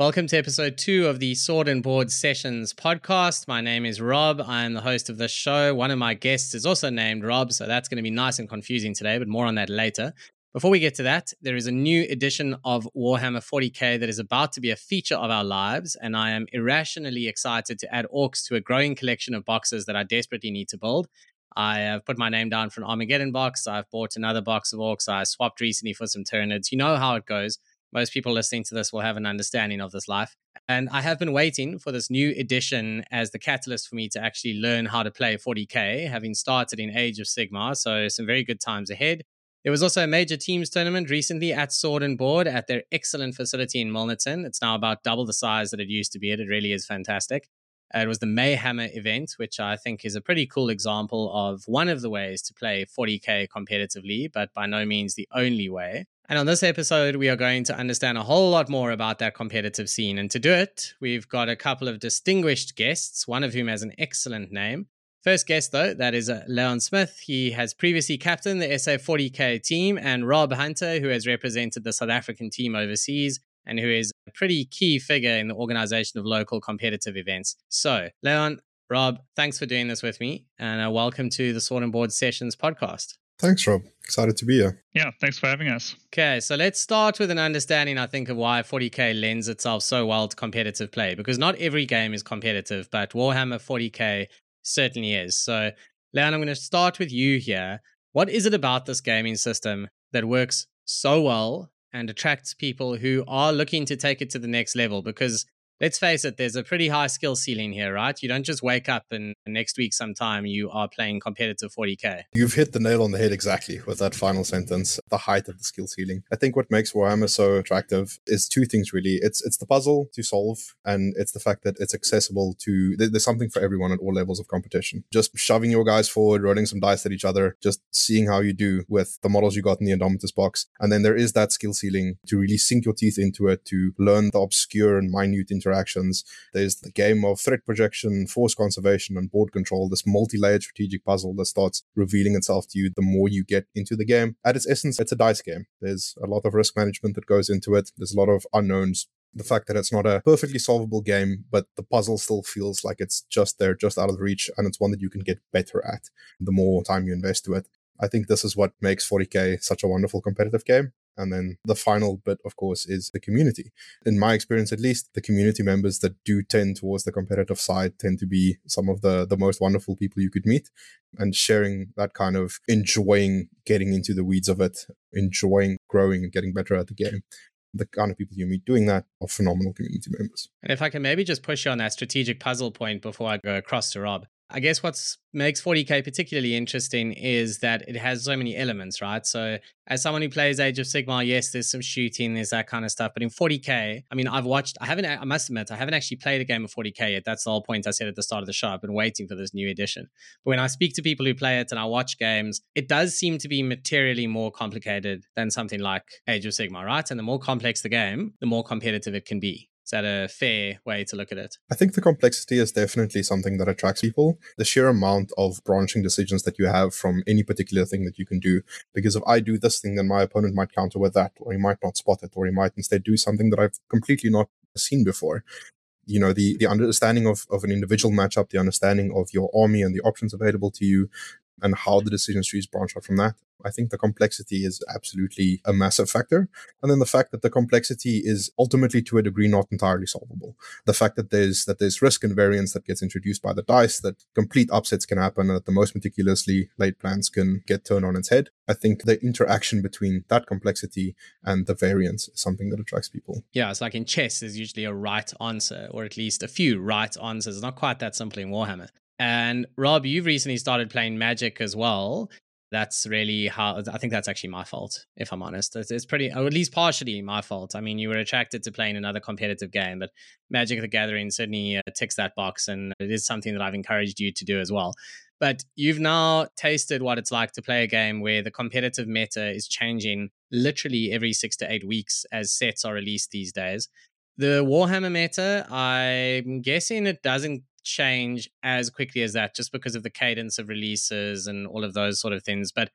Welcome to episode 2 of the Sword and Board Sessions podcast. My name is Rob. I am the host of this show. One of my guests is also named Rob, so that's going to be nice and confusing today, but more on that later. Before we get to that, there is a new edition of Warhammer 40k that is about to be a feature of our lives, and I am irrationally excited to add orcs to a growing collection of boxes that I desperately need to build. I have put my name down for an Armageddon box. I've bought another box of orcs. I swapped recently for some Tyranids. You know how it goes. Most people listening to this will have an understanding of this life. And I have been waiting for this new edition as the catalyst for me to actually learn how to play 40k, having started in Age of Sigmar, so some very good times ahead. There was also a major teams tournament recently at Sword and Board at their excellent facility in Milnerton. It's now about double the size that it used to be. It really is fantastic. It was the Mayhammer event, which I think is a pretty cool example of one of the ways to play 40k competitively, but by no means the only way. And on this episode, we are going to understand a whole lot more about that competitive scene. And to do it, we've got a couple of distinguished guests, one of whom has an excellent name. First guest, though, that is Leon Smith. He has previously captained the SA 40k team, and Rob Hunter, who has represented the South African team overseas and who is a pretty key figure in the organization of local competitive events. So, Leon, Rob, thanks for doing this with me, and welcome to the Sword and Board Sessions podcast. Thanks, Rob. Excited to be here. Yeah, thanks for having us. Okay, so let's start with an understanding, I think, of why 40k lends itself so well to competitive play, because not every game is competitive, but Warhammer 40k certainly is. So, Leon, I'm going to start with you here. What is it about this gaming system that works so well and attracts people who are looking to take it to the next level? Because let's face it, there's a pretty high skill ceiling here, right? You don't just wake up and next week sometime you are playing competitive 40k. You've hit the nail on the head exactly with that final sentence, the height of the skill ceiling. I think what makes Warhammer so attractive is two things, really. It's the puzzle to solve, and it's the fact that it's accessible to, there's something for everyone at all levels of competition. Just shoving your guys forward, rolling some dice at each other, just seeing how you do with the models you got in the Indomitus box. And then there is that skill ceiling to really sink your teeth into it, to learn the obscure and minute interactions. There's the game of threat projection, force conservation, and board control, this multi-layered strategic puzzle that starts revealing itself to you the more you get into the game. At its essence, it's a dice game. There's a lot of risk management that goes into it. There's a lot of unknowns. The fact that it's not a perfectly solvable game, but the puzzle still feels like it's just there, just out of reach, and it's one that you can get better at the more time you invest to it. I think this is what makes 40k such a wonderful competitive game. And then the final bit, of course, is the community. In my experience, at least, the community members that do tend towards the competitive side tend to be some of the most wonderful people you could meet. And sharing that kind of enjoying getting into the weeds of it, enjoying growing and getting better at the game. The kind of people you meet doing that are phenomenal community members. And if I can maybe just push you on that strategic puzzle point before I go across to Rob. I guess what makes 40k particularly interesting is that it has so many elements, right? So as someone who plays Age of Sigmar, yes, there's some shooting, there's that kind of stuff. But in 40k, I mean, I must admit, I haven't actually played a game of 40k yet. That's the whole point I said at the start of the show. I've been waiting for this new edition. But when I speak to people who play it and I watch games, it does seem to be materially more complicated than something like Age of Sigmar, right? And the more complex the game, the more competitive it can be. Is that a fair way to look at it? I think the complexity is definitely something that attracts people. The sheer amount of branching decisions that you have from any particular thing that you can do. Because if I do this thing, then my opponent might counter with that, or he might not spot it, or he might instead do something that I've completely not seen before. You know, the understanding of an individual matchup, the understanding of your army and the options available to you, and how the decision trees branch out from that. I think the complexity is absolutely a massive factor. And then the fact that the complexity is ultimately to a degree not entirely solvable. The fact that there's risk and variance that gets introduced by the dice, that complete upsets can happen, and that the most meticulously laid plans can get turned on its head. I think the interaction between that complexity and the variance is something that attracts people. Yeah, it's like in chess, there's usually a right answer, or at least a few right answers. It's not quite that simple in Warhammer. And Rob, you've recently started playing Magic as well. That's really how, I think that's actually my fault, if I'm honest. It's pretty, or at least partially my fault. I mean, you were attracted to playing another competitive game, but Magic the Gathering certainly ticks that box, and it is something that I've encouraged you to do as well. But you've now tasted what it's like to play a game where the competitive meta is changing literally every 6 to 8 weeks as sets are released these days. The Warhammer meta, I'm guessing it doesn't change as quickly as that just because of the cadence of releases and all of those sort of things. But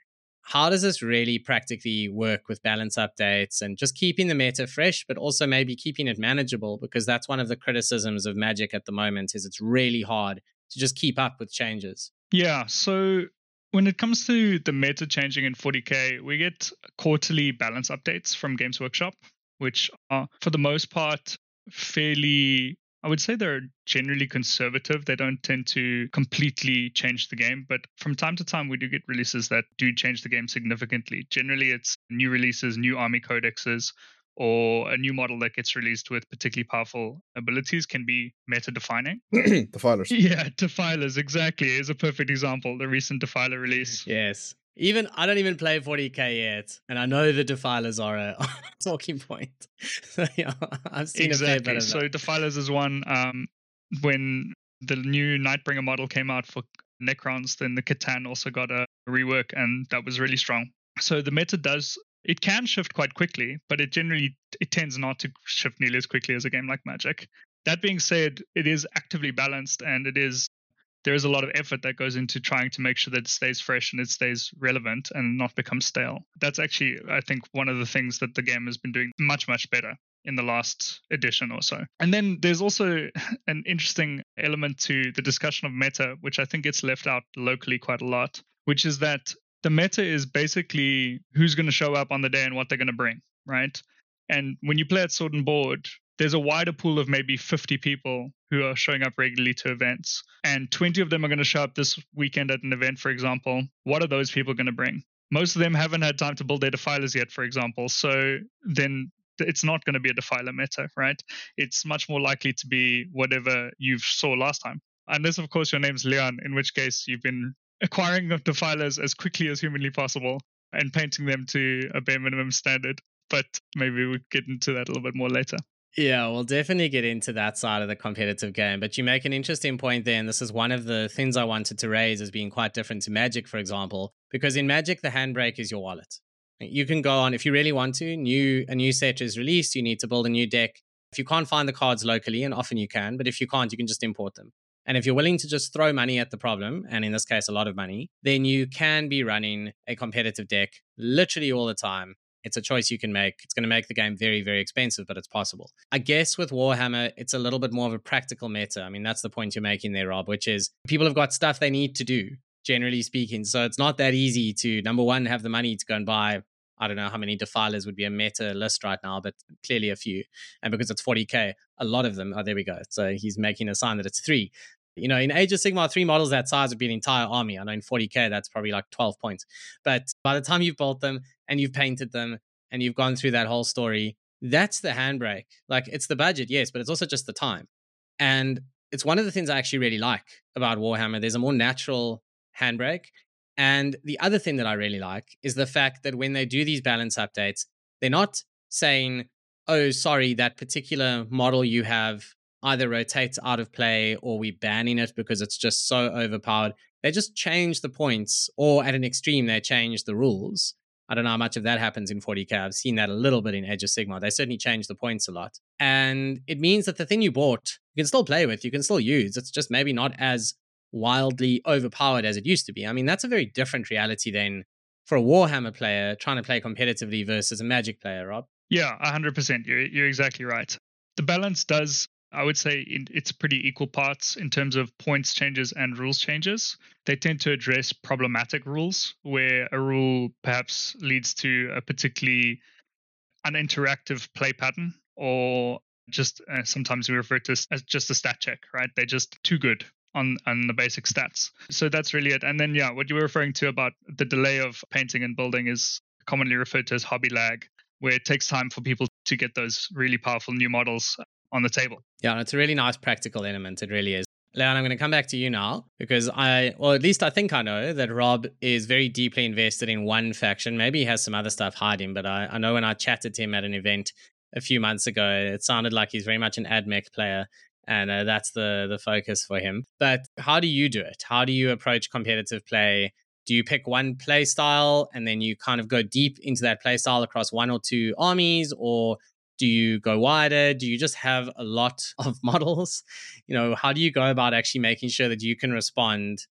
how does this really practically work with balance updates and just keeping the meta fresh, but also maybe keeping it manageable? Because that's one of the criticisms of Magic at the moment, is it's really hard to just keep up with changes. Yeah, so when it comes to the meta changing in 40K, we get quarterly balance updates from Games Workshop, which are, for the most part, fairly, I would say they're generally conservative. They don't tend to completely change the game, but from time to time, we do get releases that do change the game significantly. Generally, it's new releases, new army codexes, or a new model that gets released with particularly powerful abilities can be meta-defining. Defilers. Yeah, Defilers, exactly, is a perfect example, the recent Defiler release. Yes. I don't even play 40K yet, and I know the Defilers are a talking point. So, yeah, I've seen a fair bit of that. So Defilers is one. When the new Nightbringer model came out for Necrons, then the Catan also got a rework, and that was really strong. So the meta it can shift quite quickly, but it tends not to shift nearly as quickly as a game like Magic. That being said, it is actively balanced, and there is a lot of effort that goes into trying to make sure that it stays fresh and it stays relevant and not become stale. That's actually, I think, one of the things that the game has been doing much, much better in the last edition or so. And then there's also an interesting element to the discussion of meta, which I think gets left out locally quite a lot, which is that the meta is basically who's going to show up on the day and what they're going to bring, right? And when you play at Sword and Board, there's a wider pool of maybe 50 people who are showing up regularly to events, and 20 of them are going to show up this weekend at an event, for example. What are those people going to bring? Most of them haven't had time to build their Defilers yet, for example. So then it's not going to be a Defiler meta, right? It's much more likely to be whatever you saw last time. Unless, of course, your name's Leon, in which case you've been acquiring the Defilers as quickly as humanly possible and painting them to a bare minimum standard. But maybe we'll get into that a little bit more later. Yeah, we'll definitely get into that side of the competitive game. But you make an interesting point there, and this is one of the things I wanted to raise as being quite different to Magic, for example, because in Magic, the handbrake is your wallet. You can go on, if you really want to, a new set is released, you need to build a new deck. If you can't find the cards locally, and often you can, but if you can't, you can just import them. And if you're willing to just throw money at the problem, and in this case, a lot of money, then you can be running a competitive deck literally all the time. It's a choice you can make. It's going to make the game very, very expensive, but it's possible. I guess with Warhammer, it's a little bit more of a practical meta. I mean, that's the point you're making there, Rob, which is people have got stuff they need to do, generally speaking. So it's not that easy to, number one, have the money to go and buy, I don't know how many Defilers would be a meta list right now, but clearly a few. And because it's 40K, a lot of them, there we go. So he's making a sign that it's 3. You know, in Age of Sigmar, 3 models that size would be an entire army. I know in 40K, that's probably like 12 points. But by the time you've built them and you've painted them and you've gone through that whole story, that's the handbrake. Like, it's the budget, yes, but it's also just the time. And it's one of the things I actually really like about Warhammer. There's a more natural handbrake. And the other thing that I really like is the fact that when they do these balance updates, they're not saying, oh, sorry, that particular model you have either rotates out of play or we banning it because it's just so overpowered. They just change the points, or at an extreme, they change the rules. I don't know how much of that happens in 40K. I've seen that a little bit in Age of Sigmar. They certainly change the points a lot. And it means that the thing you bought, you can still play with, you can still use. It's just maybe not as wildly overpowered as it used to be. I mean, that's a very different reality than for a Warhammer player trying to play competitively versus a Magic player, Rob. Yeah, 100%. You're exactly right. The balance does, I would say, it's pretty equal parts in terms of points changes and rules changes. They tend to address problematic rules where a rule perhaps leads to a particularly uninteractive play pattern, or just sometimes we refer to as just a stat check, right? They're just too good on the basic stats. So that's really it. And then, yeah, what you were referring to about the delay of painting and building is commonly referred to as hobby lag, where it takes time for people to get those really powerful new models on the table. Yeah, it's a really nice practical element. It really is. Leon, I'm going to come back to you now because at least I think I know that Rob is very deeply invested in one faction. Maybe he has some other stuff hiding, but I know when I chatted to him at an event a few months ago, it sounded like he's very much an AdMech player, and that's the focus for him. But how do you do it? How do you approach competitive play? Do you pick one play style and then you kind of go deep into that play style across one or two armies, or do you go wider? Do you just have a lot of models? You know, how do you go about actually making sure that you can respond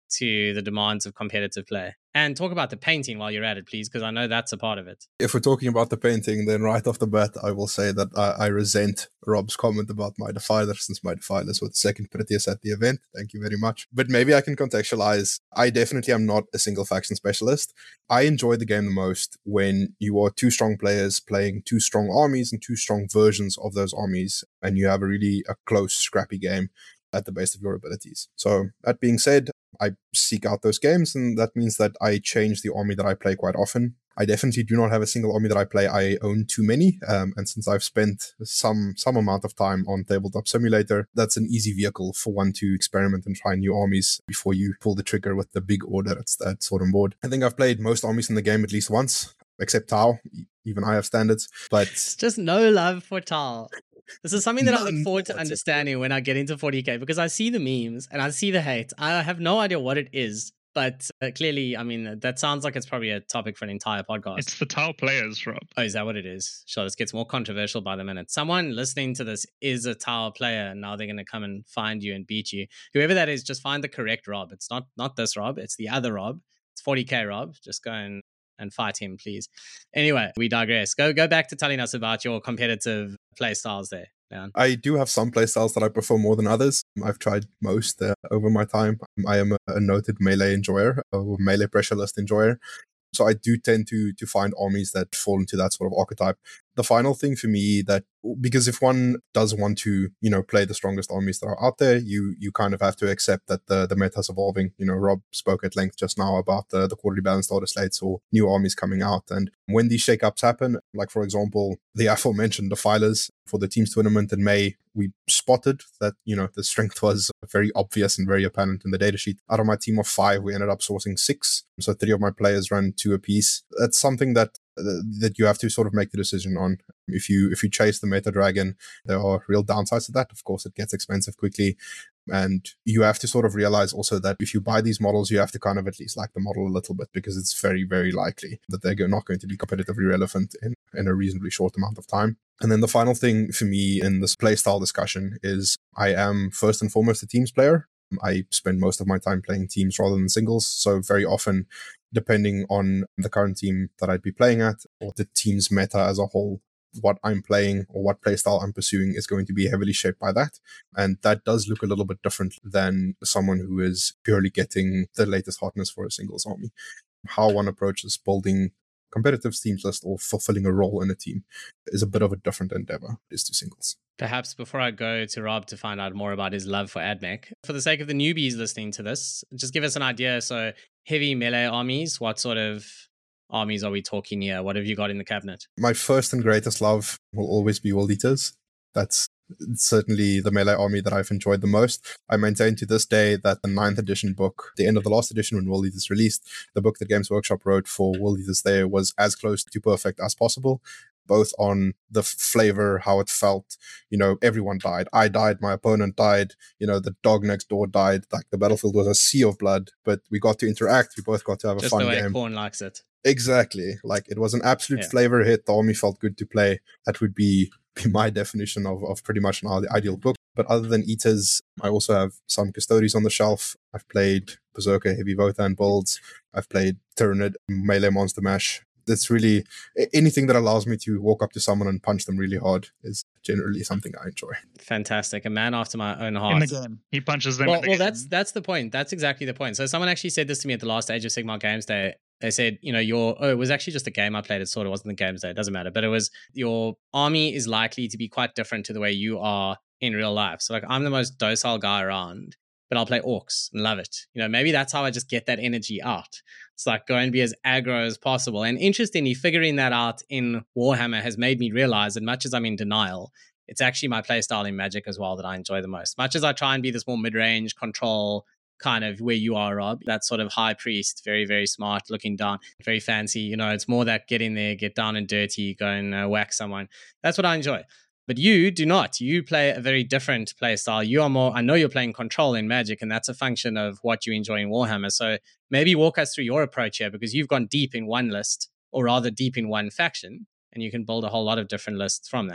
to the demands of competitive play. And talk about the painting while you're at it, please, because I know that's a part of it. If we're talking about the painting, then right off the bat, I will say that I resent Rob's comment about my Defiler, since my Defilers were the second prettiest at the event. Thank you very much. But maybe I can contextualize. I definitely am not a single faction specialist. I enjoy the game the most when you are two strong players playing two strong armies and two strong versions of those armies, and you have a close, scrappy game at the base of your abilities. So that being said, I seek out those games, and that means that I change the army that I play quite often. I definitely do not have a single army that I play. I own too many, and since I've spent some amount of time on Tabletop Simulator, that's an easy vehicle for one to experiment and try new armies before you pull the trigger with the big order at Sword and Board. I think I've played most armies in the game at least once, except Tau. Even I have standards, but it's just no love for Tal. This is something that I look forward to That's understanding when I get into 40k, because I see the memes and I see the hate. I have no idea what it is, but clearly, I mean, that sounds like it's probably a topic for an entire podcast. It's the Tau players, Rob. Oh, is that what it is? Sure, this gets more controversial by the minute. Someone listening to this is a Tau player, and now they're going to come and find you and beat you. Whoever that is, just find the correct Rob. It's not this Rob. It's the other Rob. It's 40k Rob. Just go and fight him, please. Anyway, we digress. Go back to telling us about your competitive play styles there. Yeah. I do have some playstyles that I prefer more than others. I've tried most over my time. I am a noted melee enjoyer, a melee pressure list enjoyer. So I do tend to find armies that fall into that sort of archetype. The final thing for me because if one does want to, play the strongest armies that are out there, you kind of have to accept that the meta's evolving. Rob spoke at length just now about the quarterly balanced order slates or new armies coming out. And when these shakeups happen, like for example, the aforementioned Defilers for the teams tournament in May, we spotted that, the strength was very obvious and very apparent in the datasheet. Out of my team of 5, we ended up sourcing 6. So 3 of my players ran 2 apiece. That's something that you have to sort of make the decision on. If you chase the meta dragon, there are real downsides to that. Of course, it gets expensive quickly. And you have to sort of realize also that if you buy these models, you have to kind of at least like the model a little bit, because it's very, very likely that they're not going to be competitively relevant in a reasonably short amount of time. And then the final thing for me in this playstyle discussion is I am first and foremost a teams player. I spend most of my time playing teams rather than singles. So very often, depending on the current team that I'd be playing at or the team's meta as a whole, what I'm playing or what playstyle I'm pursuing is going to be heavily shaped by that. And that does look a little bit different than someone who is purely getting the latest hotness for a singles army. How one approaches building competitive teams list or fulfilling a role in a team is a bit of a different endeavor as to singles. Perhaps before I go to Rob to find out more about his love for AdMech, for the sake of the newbies listening to this, just give us an idea. So heavy melee armies, what sort of armies are we talking here? What have you got in the cabinet? My first and greatest love will always be World Eaters. That's certainly the melee army that I've enjoyed the most. I maintain to this day that the 9th edition book, the end of the last edition when World Eaters released, the book that Games Workshop wrote for World Eaters there was as close to perfect as possible, both on the flavor, how it felt. Everyone died. I died, my opponent died, the dog next door died. Like the battlefield was a sea of blood, but we got to interact. We both got to have a fun game. Just the way Corn likes it. Exactly. Like it was an absolute flavor hit. The army felt good to play. That would be my definition of pretty much an ideal book. But other than Eaters, I also have some Custodes on the shelf. I've played Berserker Heavy Votan builds. I've played Tyranid Melee Monster Mash. It's really anything that allows me to walk up to someone and punch them really hard is generally something I enjoy. Fantastic. A man after my own heart. In the game. He punches them. Well, that's the point. That's exactly the point. So someone actually said this to me at the last Age of Sigmar Games Day. They said, it was actually just a game I played. It sort of wasn't the Games Day. It doesn't matter. But it was your army is likely to be quite different to the way you are in real life. So like I'm the most docile guy around, but I'll play orcs and love it. Maybe that's how I just get that energy out. It's like go and be as aggro as possible. And interestingly, figuring that out in Warhammer has made me realize that much as I'm in denial, it's actually my playstyle in Magic as well that I enjoy the most. Much as I try and be this more mid-range control kind of where you are, Rob, that sort of high priest, very, very smart, looking down, very fancy. It's more that get in there, get down and dirty, go and whack someone. That's what I enjoy. But you do not. You play a very different play style. You are more, I know you're playing control in Magic, and that's a function of what you enjoy in Warhammer. So maybe walk us through your approach here, because you've gone deep in one list, or rather deep in one faction, and you can build a whole lot of different lists from that.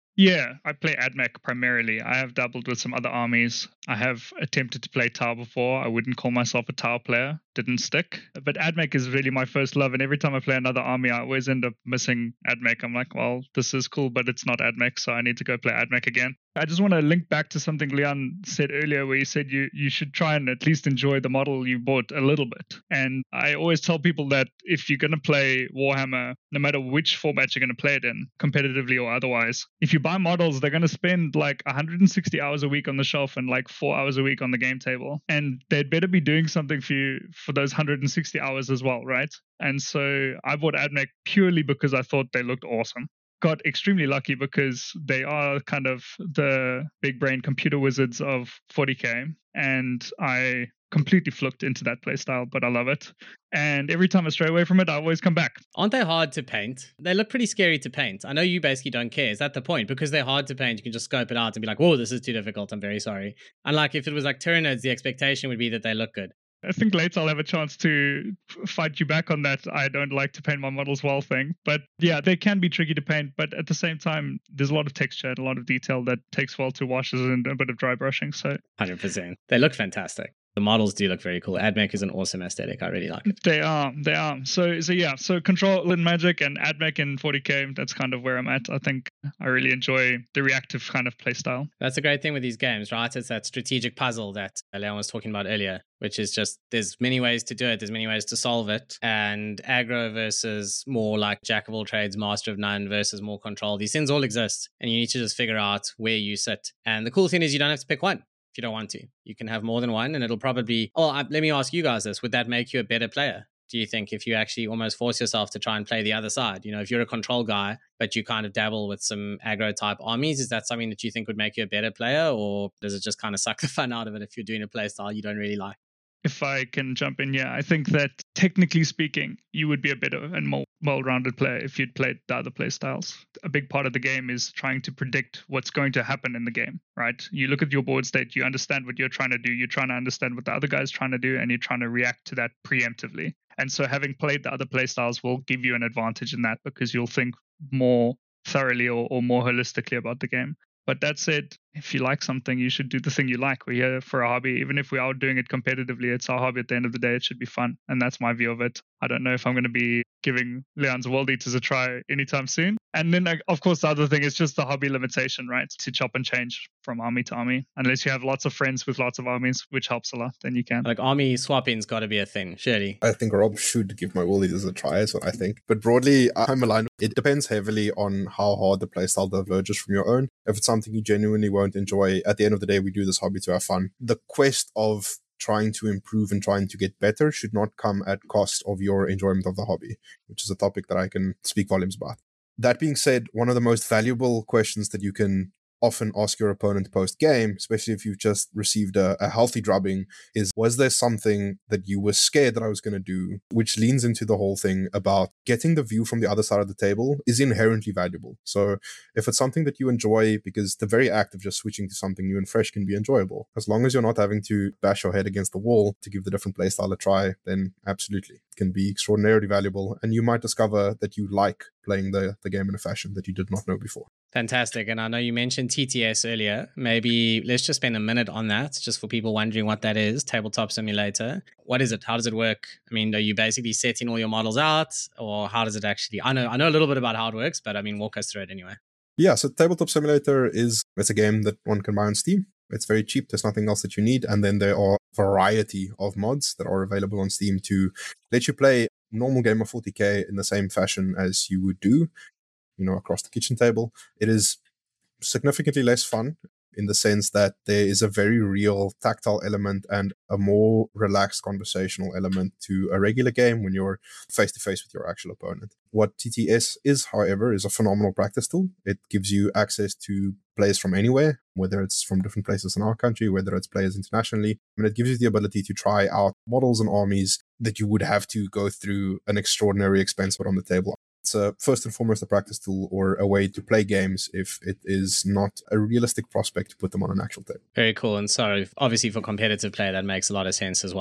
Yeah, I play AdMech primarily. I have dabbled with some other armies. I have attempted to play Tau before. I wouldn't call myself a Tau player. Didn't stick. But AdMech is really my first love. And every time I play another army, I always end up missing AdMech. I'm like, well, this is cool, but it's not AdMech, so I need to go play AdMech again. I just want to link back to something Leon said earlier, where he said you should try and at least enjoy the model you bought a little bit. And I always tell people that if you're going to play Warhammer, no matter which format you're going to play it in, competitively or otherwise, if you buy models, they're going to spend like 160 hours a week on the shelf and like 4 hours a week on the game table. And they'd better be doing something for you for those 160 hours as well, right? And so I bought AdMech purely because I thought they looked awesome. Got extremely lucky because they are kind of the big brain computer wizards of 40k, and I completely flunked into that playstyle, but I love it. And every time I stray away from it, I always come back. Aren't they hard to paint? They look pretty scary to paint. I know you basically don't care. Is that the point? Because they're hard to paint, you can just scope it out and be like, whoa, this is too difficult. I'm very sorry. Unlike if it was like Tyranids, the expectation would be that they look good. I think later I'll have a chance to fight you back on that I don't like to paint my models well thing. But yeah, they can be tricky to paint. But at the same time, there's a lot of texture and a lot of detail that takes well to washes and a bit of dry brushing. So 100%. They look fantastic. The models do look very cool. AdMech is an awesome aesthetic. I really like it. They are. So yeah. So Control in Magic and AdMech in 40k. That's kind of where I'm at. I think I really enjoy the reactive kind of playstyle. That's a great thing with these games, right? It's that strategic puzzle that Leon was talking about earlier, which is just there's many ways to do it. There's many ways to solve it. And aggro versus more like jack of all trades, master of none versus more control. These things all exist, and you need to just figure out where you sit. And the cool thing is you don't have to pick one. If you don't want to, you can have more than one, and it'll probably let me ask you guys this. Would that make you a better player? Do you think if you actually almost force yourself to try and play the other side, if you're a control guy, but you kind of dabble with some aggro type armies, is that something that you think would make you a better player, or does it just kind of suck the fun out of it if you're doing a play style you don't really like? If I can jump in, yeah, I think that technically speaking, you would be a better and more well-rounded player if you'd played the other play styles. A big part of the game is trying to predict what's going to happen in the game, right? You look at your board state, you understand what you're trying to do, you're trying to understand what the other guy's trying to do, and you're trying to react to that preemptively. And so having played the other play styles will give you an advantage in that because you'll think more thoroughly or more holistically about the game. But that said, if you like something, you should do the thing you like. We're here for a hobby. Even if we are doing it competitively, it's our hobby at the end of the day. It should be fun. And that's my view of it. I don't know if I'm going to be giving Leon's World Eaters a try anytime soon. And then, of course, the other thing is just the hobby limitation, right? To chop and change from army to army. Unless you have lots of friends with lots of armies, which helps a lot, then you can. Like army swapping's got to be a thing, surely. I think Rob should give my World Eaters a try, is what I think. But broadly, I'm aligned. It depends heavily on how hard the playstyle diverges from your own. If it's something you genuinely won't enjoy, at the end of the day, we do this hobby to have fun. The quest of trying to improve and trying to get better should not come at cost of your enjoyment of the hobby, which is a topic that I can speak volumes about. That being said, one of the most valuable questions that you can often ask your opponent post-game, especially if you've just received a healthy drubbing, is, was there something that you were scared that I was going to do? Which leans into the whole thing about getting the view from the other side of the table is inherently valuable. So if it's something that you enjoy, because the very act of just switching to something new and fresh can be enjoyable, as long as you're not having to bash your head against the wall to give the different playstyle a try, then absolutely, it can be extraordinarily valuable. And you might discover that you like playing the game in a fashion that you did not know before. Fantastic. And I know you mentioned TTS earlier. Maybe let's just spend a minute on that, just for people wondering what that is, Tabletop Simulator. What is it? How does it work? I mean, are you basically setting all your models out, or how does it actually... I know a little bit about how it works, but I mean, walk us through it anyway. Yeah, so Tabletop Simulator it's a game that one can buy on Steam. It's very cheap. There's nothing else that you need. And then there are a variety of mods that are available on Steam to let you play a normal game of 40k in the same fashion as you would do, across the kitchen table. It is significantly less fun in the sense that there is a very real tactile element and a more relaxed conversational element to a regular game when you're face-to-face with your actual opponent. What TTS is, however, is a phenomenal practice tool. It gives you access to players from anywhere, whether it's from different places in our country, whether it's players internationally. And it gives you the ability to try out models and armies that you would have to go through an extraordinary expense put on the table. It's first and foremost a practice tool or a way to play games if it is not a realistic prospect to put them on an actual table. Very cool. And so obviously for competitive play, that makes a lot of sense as well.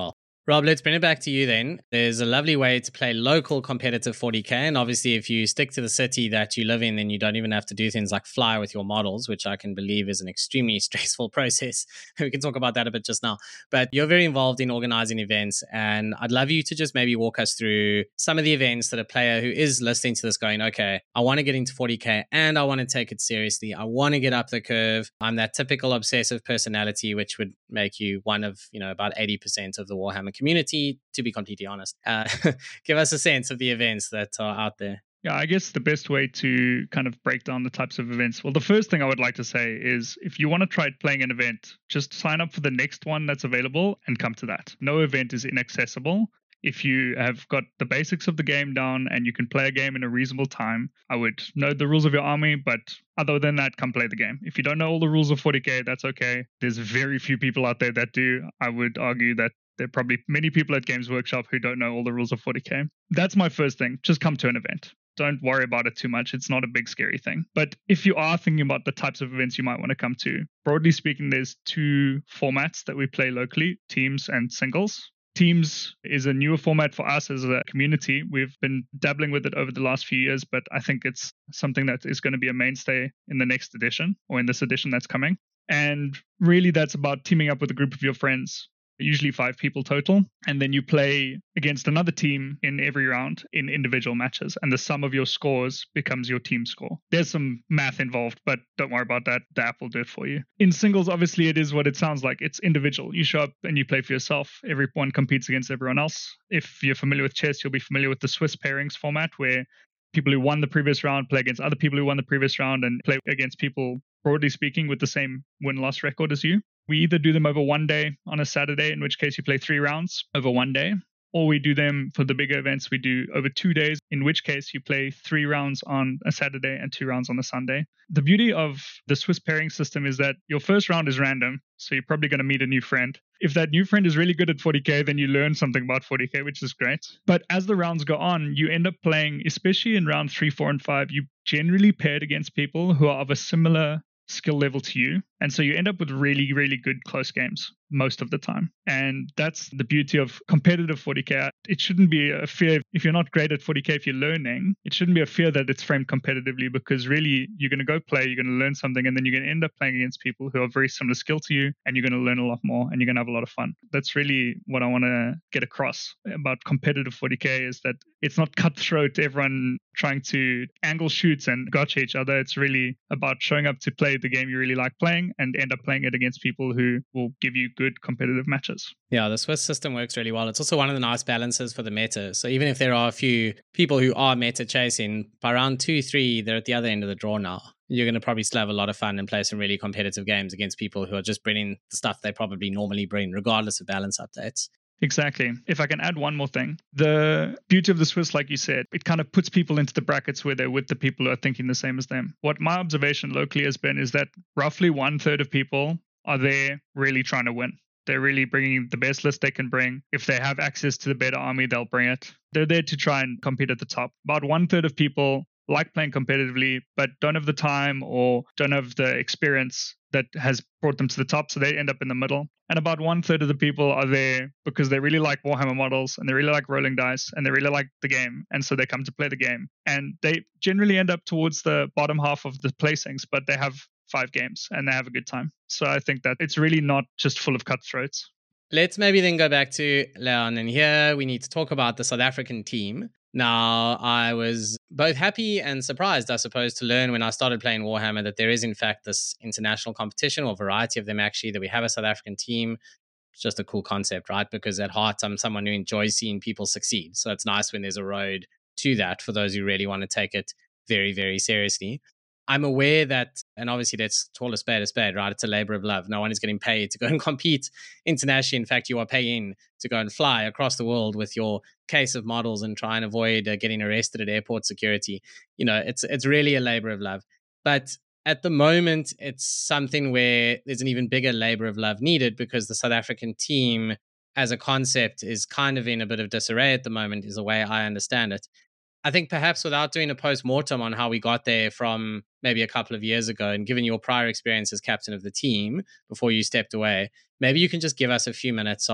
Rob, let's bring it back to you then. There's a lovely way to play local competitive 40K. And obviously, if you stick to the city that you live in, then you don't even have to do things like fly with your models, which I can believe is an extremely stressful process. We can talk about that a bit just now. But you're very involved in organizing events. And I'd love you to just maybe walk us through some of the events that a player who is listening to this going, okay, I want to get into 40K and I want to take it seriously. I want to get up the curve. I'm that typical obsessive personality, which would make you one of, about 80% of the Warhammer community, to be completely honest. Give us a sense of the events that are out there. Yeah, I guess the best way to kind of break down the types of events. Well, the first thing I would like to say is if you want to try playing an event, just sign up for the next one that's available and come to that. No event is inaccessible. If you have got the basics of the game down and you can play a game in a reasonable time, I would know the rules of your army, but other than that, come play the game. If you don't know all the rules of 40K, that's okay. There's very few people out there that do. I would argue that there are probably many people at Games Workshop who don't know all the rules of 40K. That's my first thing. Just come to an event. Don't worry about it too much. It's not a big, scary thing. But if you are thinking about the types of events you might want to come to, broadly speaking, there's two formats that we play locally, teams and singles. Teams is a newer format for us as a community. We've been dabbling with it over the last few years, but I think it's something that is going to be a mainstay in the next edition or in this edition that's coming. And really, that's about teaming up with a group of your friends, usually 5 people total, and then you play against another team in every round in individual matches, and the sum of your scores becomes your team score. There's some math involved, but don't worry about that. The app will do it for you. In singles, obviously, it is what it sounds like. It's individual. You show up and you play for yourself. Everyone competes against everyone else. If you're familiar with chess, you'll be familiar with the Swiss pairings format, where people who won the previous round play against other people who won the previous round and play against people, broadly speaking, with the same win-loss record as you. We either do them over one day on a Saturday, in which case you play 3 rounds over one day, or we do them for the bigger events, we do over 2 days, in which case you play 3 rounds on a Saturday and 2 rounds on a Sunday. The beauty of the Swiss pairing system is that your first round is random, so you're probably going to meet a new friend. If that new friend is really good at 40K, then you learn something about 40K, which is great. But as the rounds go on, you end up playing, especially in round 3, 4, and 5, you generally paired against people who are of a similar skill level to you. And so you end up with really, really good close games most of the time. And that's the beauty of competitive 40K. It shouldn't be a fear if you're not great at 40K, if you're learning, it shouldn't be a fear that it's framed competitively, because really you're going to go play, you're going to learn something, and then you're going to end up playing against people who are very similar skill to you, and you're going to learn a lot more, and you're going to have a lot of fun. That's really what I want to get across about competitive 40K, is that it's not cutthroat, everyone trying to angle shoots and gotcha each other. It's really about showing up to play the game you really like playing and end up playing it against people who will give you good competitive matches. Yeah, the Swiss system works really well. It's also one of the nice balances for the meta. So even if there are a few people who are meta chasing, by round 2, 3, they're at the other end of the draw now. You're going to probably still have a lot of fun and play some really competitive games against people who are just bringing the stuff they probably normally bring, regardless of balance updates. Exactly. If I can add one more thing, the beauty of the Swiss, like you said, it kind of puts people into the brackets where they're with the people who are thinking the same as them. What my observation locally has been is that roughly 1/3 of people are there really trying to win. They're really bringing the best list they can bring. If they have access to the better army, they'll bring it. They're there to try and compete at the top. About 1/3 of people like playing competitively, but don't have the time or don't have the experience that has brought them to the top, so they end up in the middle. And about 1/3 of the people are there because they really like Warhammer models and they really like rolling dice and they really like the game, and so they come to play the game. And they generally end up towards the bottom half of the placings, but they have 5 games and they have a good time. So I think that it's really not just full of cutthroats. Let's maybe then go back to Leon, and here we need to talk about the South African team. Now, I was both happy and surprised, I suppose, to learn when I started playing Warhammer that there is, in fact, this international competition, or variety of them, actually, that we have a South African team. It's just a cool concept, right? Because at heart, I'm someone who enjoys seeing people succeed. So it's nice when there's a road to that for those who really want to take it very, very seriously. I'm aware that, and obviously let's call a spade, right? It's a labor of love. No one is getting paid to go and compete internationally. In fact, you are paying to go and fly across the world with your case of models and try and avoid getting arrested at airport security. It's really a labor of love. But at the moment, it's something where there's an even bigger labor of love needed, because the South African team as a concept is kind of in a bit of disarray at the moment, is the way I understand it. I think perhaps without doing a post-mortem on how we got there from maybe a couple of years ago, and given your prior experience as captain of the team before you stepped away, maybe you can just give us a few minutes on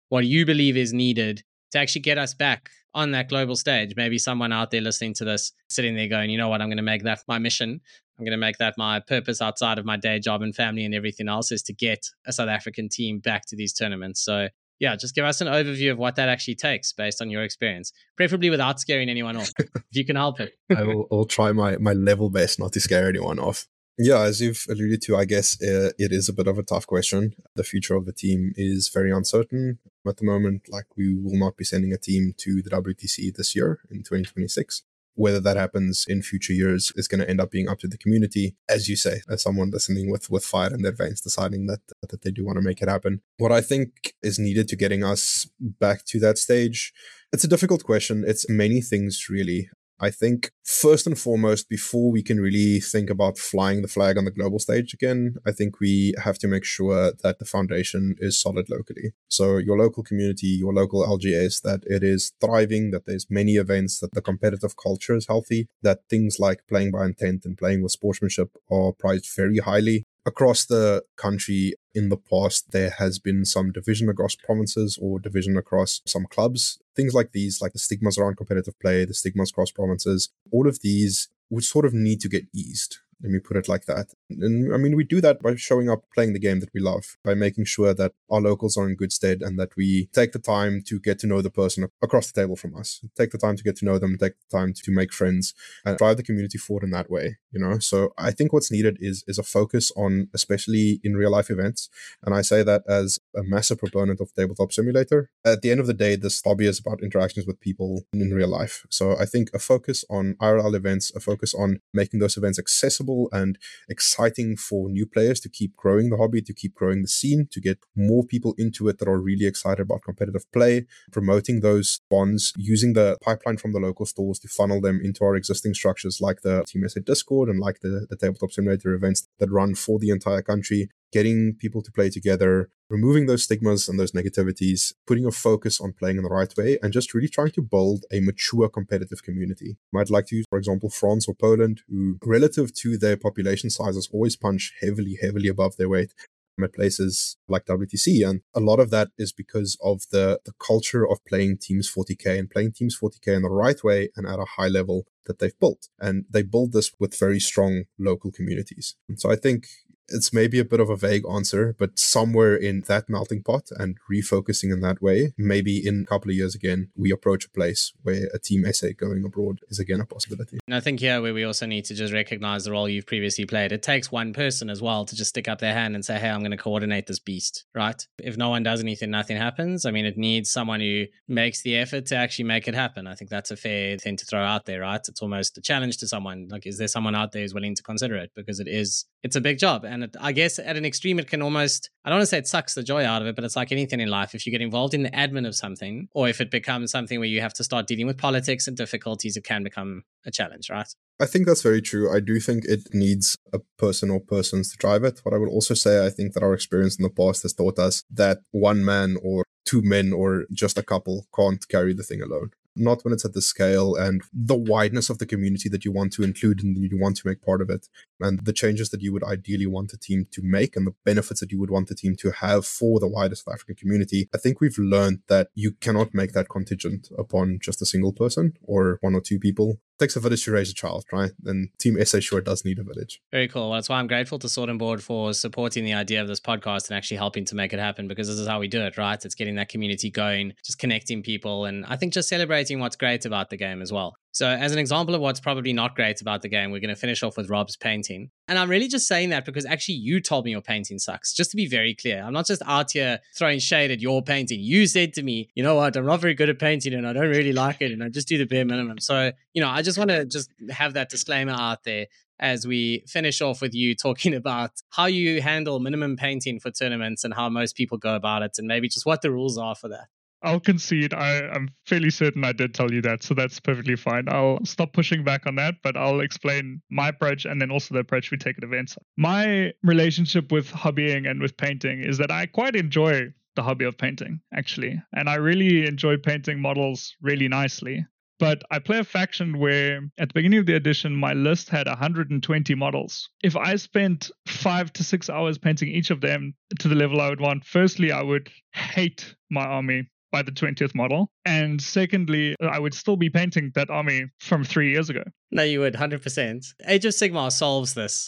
what you believe is needed to actually get us back on that global stage. Maybe someone out there listening to this, sitting there going, you know what, I'm going to make that my mission. I'm going to make that my purpose outside of my day job and family and everything else, is to get a South African team back to these tournaments. So yeah, just give us an overview of what that actually takes based on your experience, preferably without scaring anyone off, if you can help it. I'll try my level best not to scare anyone off. Yeah, as you've alluded to, I guess it is a bit of a tough question. The future of the team is very uncertain at the moment. Like, we will not be sending a team to the WTC this year in 2026. Whether that happens in future years is going to end up being up to the community, as you say, as someone listening with fire in their veins, deciding that they do want to make it happen. What I think is needed to getting us back to that stage, it's a difficult question. It's many things, really. I think first and foremost, before we can really think about flying the flag on the global stage again, I think we have to make sure that the foundation is solid locally. So your local community, your local LGS, that it is thriving, that there's many events, that the competitive culture is healthy, that things like playing by intent and playing with sportsmanship are prized very highly. Across the country, in the past, there has been some division across provinces or division across some clubs. Things like these, like the stigmas around competitive play, the stigmas across provinces, all of these would sort of need to get eased. Let me put it like that. And I mean, we do that by showing up, playing the game that we love, by making sure that our locals are in good stead and that we take the time to get to know the person across the table from us. Take the time to get to know them, take the time to make friends and drive the community forward in that way, you know? So I think what's needed is a focus on, especially in real life events. And I say that as a massive proponent of Tabletop Simulator. At the end of the day, this hobby is about interactions with people in real life. So I think a focus on IRL events, a focus on making those events accessible and exciting for new players to keep growing the hobby, to keep growing the scene, to get more people into it that are really excited about competitive play, promoting those bonds, using the pipeline from the local stores to funnel them into our existing structures like the Team SA Discord and like the Tabletop Simulator events that run for the entire country, getting people to play together, removing those stigmas and those negativities, putting a focus on playing in the right way, and just really trying to build a mature competitive community. Might like to use, for example, France or Poland, who relative to their population sizes always punch heavily above their weight at places like WTC. And a lot of that is because of the culture of playing Teams 40K and playing Teams 40K in the right way and at a high level that they've built. And they build this with very strong local communities. And so I think it's maybe a bit of a vague answer, but somewhere in that melting pot and refocusing in that way, maybe in a couple of years again, we approach a place where a Team SA going abroad is again a possibility. And I think here where we also need to just recognize the role you've previously played. It takes one person as well to just stick up their hand and say, hey, I'm going to coordinate this beast, right? If no one does anything, nothing happens. I mean, it needs someone who makes the effort to actually make it happen. I think that's a fair thing to throw out there, right? It's almost a challenge to someone. Like, is there someone out there who's willing to consider it? Because it's a big job. And I guess at an extreme, it can almost, I don't want to say it sucks the joy out of it, but it's like anything in life. If you get involved in the admin of something, or if it becomes something where you have to start dealing with politics and difficulties, it can become a challenge, right? I think that's very true. I do think it needs a person or persons to drive it. But I would also say I think that our experience in the past has taught us that one man or two men or just a couple can't carry the thing alone. Not when it's at the scale and the wideness of the community that you want to include and you want to make part of it, and the changes that you would ideally want the team to make and the benefits that you would want the team to have for the wider South African community. I think we've learned that you cannot make that contingent upon just a single person or one or two people. It takes a village to raise a child, right? And Team SA sure does need a village. Very cool. Well, that's why I'm grateful to Sword and Board for supporting the idea of this podcast and actually helping to make it happen, because this is how we do it, right? It's getting that community going, just connecting people, and I think just celebrating what's great about the game as well. So as an example of what's probably not great about the game, we're going to finish off with Rob's painting. And I'm really just saying that because actually you told me your painting sucks. Just to be very clear, I'm not just out here throwing shade at your painting. You said to me, you know what, I'm not very good at painting and I don't really like it and I just do the bare minimum. So, I just want to just have that disclaimer out there as we finish off with you talking about how you handle minimum painting for tournaments and how most people go about it, and maybe just what the rules are for that. I'll concede. I'm fairly certain I did tell you that, so that's perfectly fine. I'll stop pushing back on that, but I'll explain my approach and then also the approach we take at events. My relationship with hobbying and with painting is that I quite enjoy the hobby of painting, actually. And I really enjoy painting models really nicely. But I play a faction where at the beginning of the edition, my list had 120 models. If I spent 5 to 6 hours painting each of them to the level I would want, firstly, I would hate my army by the 20th model. And secondly, I would still be painting that army from 3 years ago. No, you would, 100%. Age of Sigmar solves this.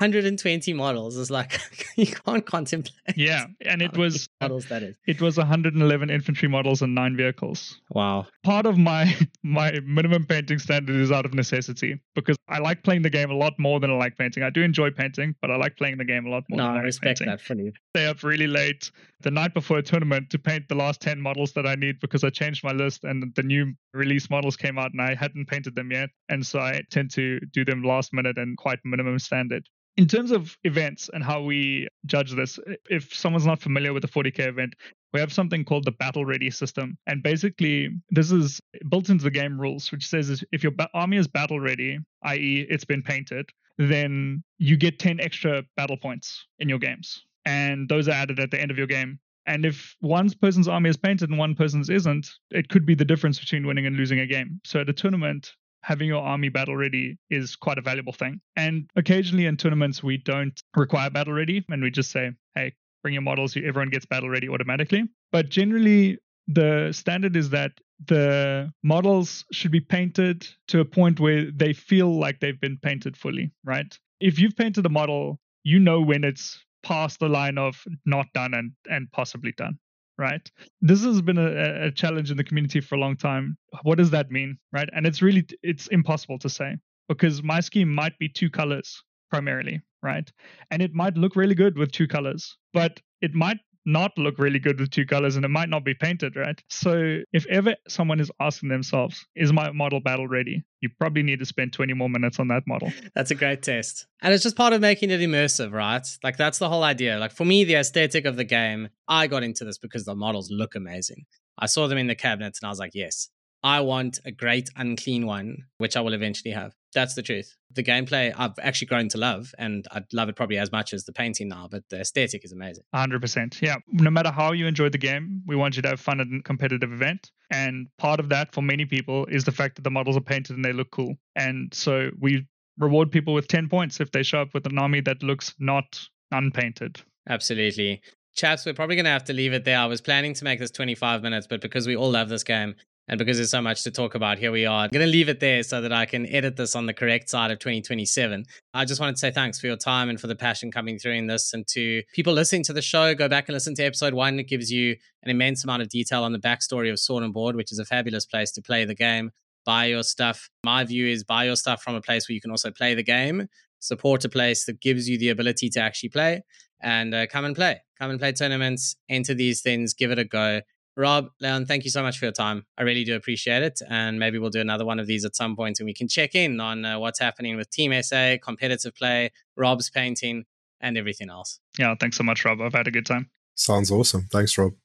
120 models is like, you can't contemplate. Yeah, and it was models that is. It was 111 infantry models and 9 vehicles. Wow. Part of my minimum painting standard is out of necessity because I like playing the game a lot more than I like painting. I do enjoy painting, but I like playing the game a lot more than I like respect painting. that fully. Stay up really late the night before a tournament to paint the last 10 models that I need because I changed my list and the new release models came out and I hadn't painted them yet. And so I tend to do them last minute and quite minimum standard. In terms of events and how we judge this, if someone's not familiar with the 40K event, we have something called the Battle Ready system. And basically, this is built into the game rules, which says if your army is battle ready, i.e. it's been painted, then you get 10 extra battle points in your games. And those are added at the end of your game. And if one person's army is painted and one person's isn't, it could be the difference between winning and losing a game. So at a tournament, having your army battle ready is quite a valuable thing. And occasionally in tournaments, we don't require battle ready and we just say, hey, bring your models, everyone gets battle ready automatically. But generally, the standard is that the models should be painted to a point where they feel like they've been painted fully, right? If you've painted a model, you know when it's past the line of not done and possibly done. Right. This has been a challenge in the community for a long time. What does that mean? Right. And it's impossible to say because my scheme might be 2 colors primarily. Right. And it might look really good with 2 colors, but it might not look really good with 2 colors and it might not be painted. Right. So if ever someone is asking themselves, is my model battle ready? You probably need to spend 20 more minutes on that model. That's a great test. And it's just part of making it immersive, right? Like that's the whole idea. Like for me, the aesthetic of the game, I got into this because the models look amazing. I saw them in the cabinets and I was like, yes, I want a great unclean one, which I will eventually have. That's the truth. The gameplay I've actually grown to love, and I'd love it probably as much as the painting now, but the aesthetic is amazing. 100%. Yeah. No matter how you enjoy the game, we want you to have fun at a competitive event. And part of that for many people is the fact that the models are painted and they look cool. And so we reward people with 10 points if they show up with an army that looks not unpainted. Absolutely. Chaps, we're probably going to have to leave it there. I was planning to make this 25 minutes, but because we all love this game, and because there's so much to talk about, here we are. I'm going to leave it there so that I can edit this on the correct side of 2027. I just wanted to say thanks for your time and for the passion coming through in this. And to people listening to the show, go back and listen to episode 1. It gives you an immense amount of detail on the backstory of Sword and Board, which is a fabulous place to play the game. Buy your stuff. My view is buy your stuff from a place where you can also play the game. Support a place that gives you the ability to actually play. And come and play. Come and play tournaments. Enter these things. Give it a go. Rob, Leon, thank you so much for your time. I really do appreciate it. And maybe we'll do another one of these at some point and we can check in on what's happening with Team SA, competitive play, Rob's painting, and everything else. Yeah, thanks so much, Rob. I've had a good time. Sounds awesome. Thanks, Rob.